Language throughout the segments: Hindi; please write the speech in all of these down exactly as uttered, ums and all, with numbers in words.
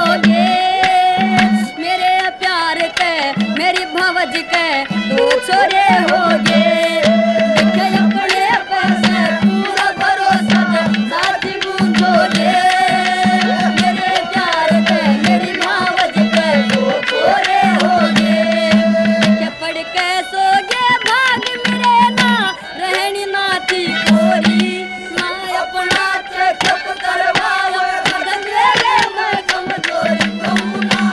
होगे मेरे प्यार के मेरी भवज के दो छोरे होगे देखे अपने पैसे पूरा भरोसा साथी बूंदोगे मेरे प्यार के मेरी भवज के दो छोरे होगे के पढ़ के सोगे भाग मेरे ना रहनी नाती कोरी ना अपना चेकअप करवाओ मदन मेरे मैं कमजोरी कहूँ ना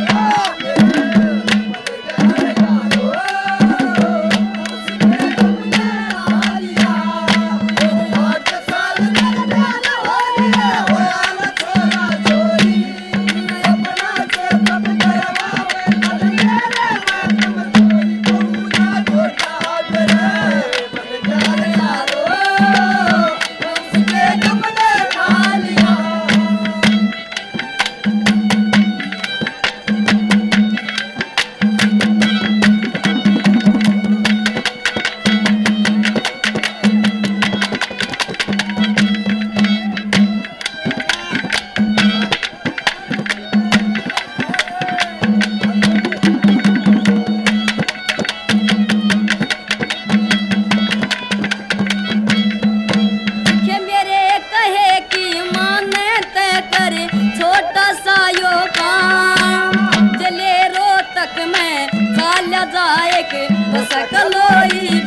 छोटा सा यो काम चले रो तक में चाल जाए के तो सकलोई